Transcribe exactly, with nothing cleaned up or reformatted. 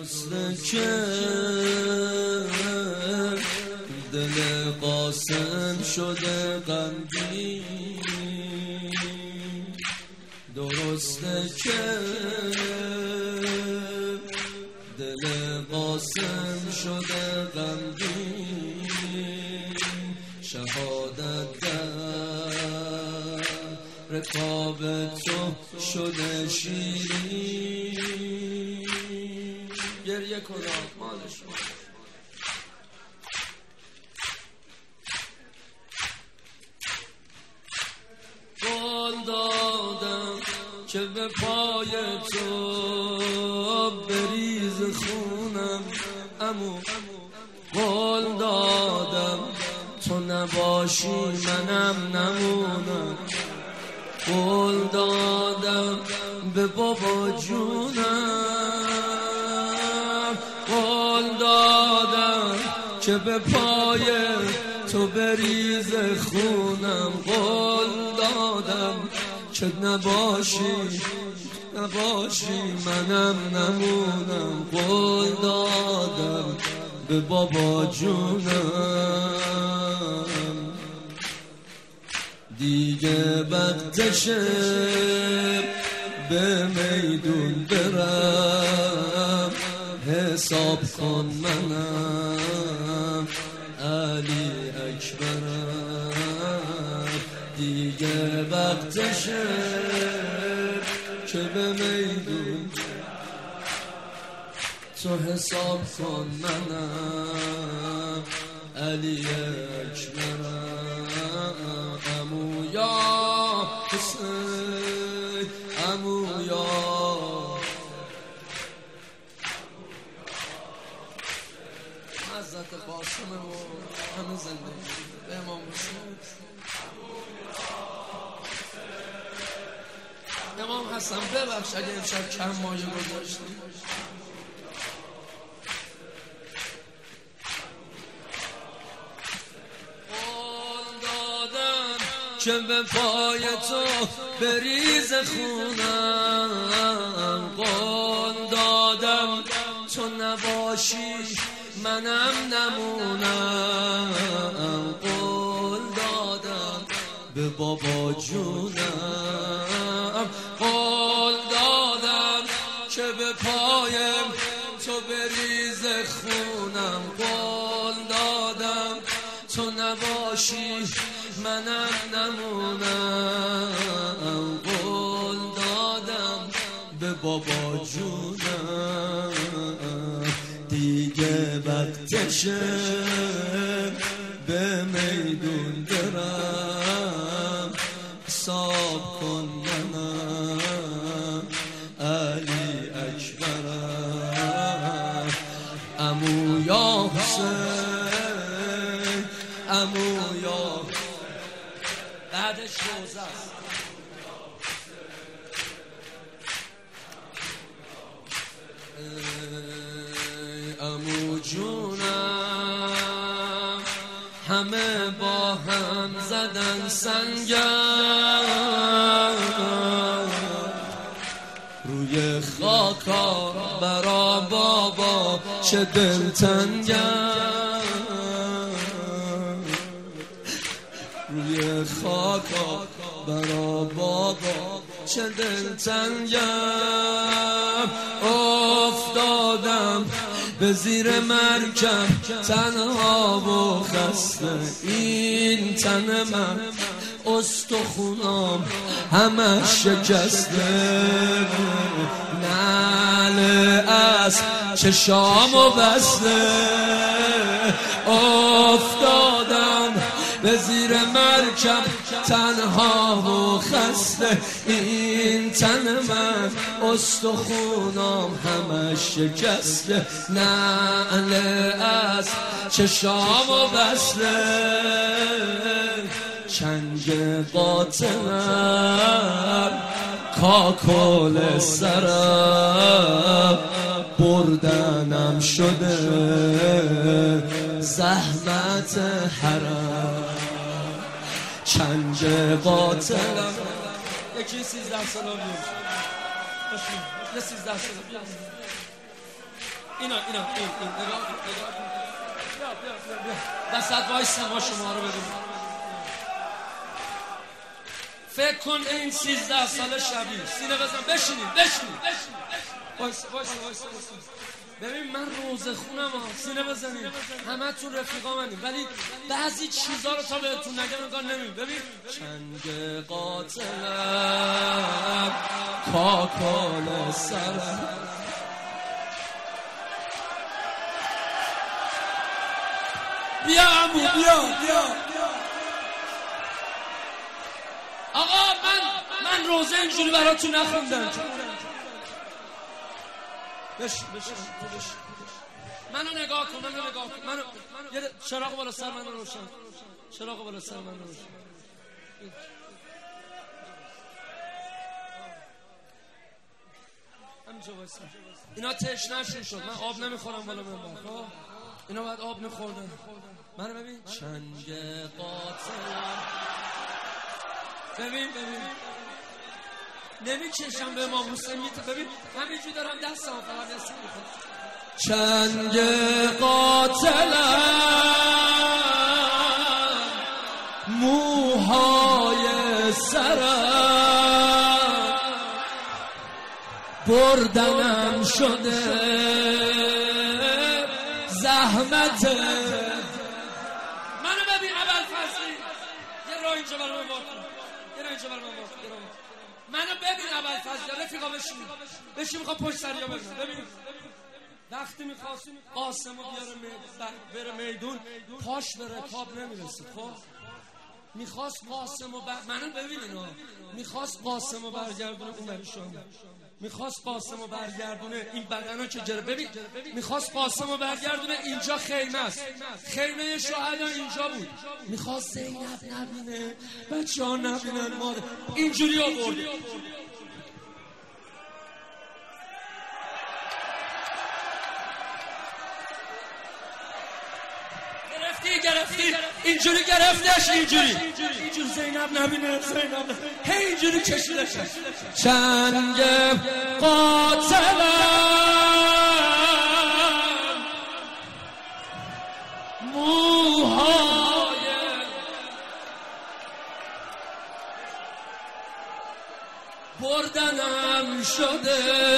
درسته که دل قاسم شده غمگین، درسته که دل قاسم شده غمگین، شهادت در رکاب تو شده شیرین. گریه کنم مال شما قول دادم که به پای تو بریز خونم، امو قول دادم تو نباشی منم نمونم، قول دادم به بابا جونم، قول دادم که به پای تو بریز خونم، قول دادم که نباشی نباشی منم نمونم، قول دادم به بابا جونم. دیگه وقتشه به میدون برم، حساب کن منم علی اکبرم. دیگه وقتشه که به میدون تو حساب کن منم علی اکبرم. امو یا حسین، امو یا حضرت قاسم و همه زندگی به امام حسین. امام حسن ببخش اگه امشب کم مایه گذاشتی. که به پای تو بریز خونم، قول دادم تو نباشی منم نمونم، قول دادم به بابا جونم، قول دادم که به پایم تو بریز خونم، قول دادم تو نباشی منم نمونم، قول دادم به بابا جونم. دیگه وقتشه به میدون برم، حساب کن منم علی اکبرم. امو یا حسین، امو یا بعدش روزه است. امو جونم همه با هم زدن سنگم، روی خاکا برا بابا چه دلتنگم، روی خاکا برا بابا چه دلتنگم. افتادم به زیر مرکب تنها و خسته، این تن من استخونام همه شکسته، نعل از چشامو بسته. افتادم به زیر مرکب تنها و خسته، این تن من استخونام همه شکسته، نعل از چشامو بسته. چنگ باطنم کاکل سرم بردنم شده زحمت حرم. چنگ باطنم یکی سیزده سالا بیرد یه سیزده سالا بیرد اینا اینا این این نگاه کن نگاه کن بیا بیا بیا بیا وسط وایسا ما شما رو ببینیم. فکر کن این سیزده سال شبیه سینه بزن بشینید بشینید وایسا وایسا وایسا ببین من روزه خونم ها سینه بزنید همه تون رفیقا منیم ولی بعضی چیزا رو تا بهتون نگم نگاه نمیم. ببین چنگ قاتلم کاکال سرم بیا عمو بیا بیا آقا من من روزه اینجوری براتون نخوندم. بش بش بش منو نگاه کن منو نگاه کن منو یه چراغ بالا سر منو روشن چراغ بالا سر منو روشن همینجا وایسا. اینا تشنه‌شون شد من آب نمیخورم بالا منبر خب اینا باید آب میخوردن. منو ببین چنگ قاتلم ببین ببین نمیکشم به امام حسین میته. ببین همینجوری دارم دستم فقط دستم میخوام چنگ قاتلم موهای سرم بردنم شده زحمت. منو ببین ابوالفضلی یه راه اینجا برام واقع یه راه اینجا برام واقع منو ببین ابوالفضل رفیقا بشین بشین میخوام پشت سریا ببینم. ببین وقتی میخواست قاسمو بیاره بره میدون پاش به رکاب نمیرسید. خب میخواست قاسمو بر... منو ببین اینا میخواست قاسمو برگردونه اون برشون میخواست قاسمو برگردونه این بدنا که جره. ببین میخواست قاسمو برگردونه اینجا خیمه است خیمه شهدا اینجا بود. میخواست زینب نبینه بچه ها نبینن مادر اینجوری آورده. گرفتی گرفتی اینجوری گرفتش اینجوری اینجوری زینب نبینه زینب هی اینجوری کشیدش. چنگ قاتلم موهای بردنم شده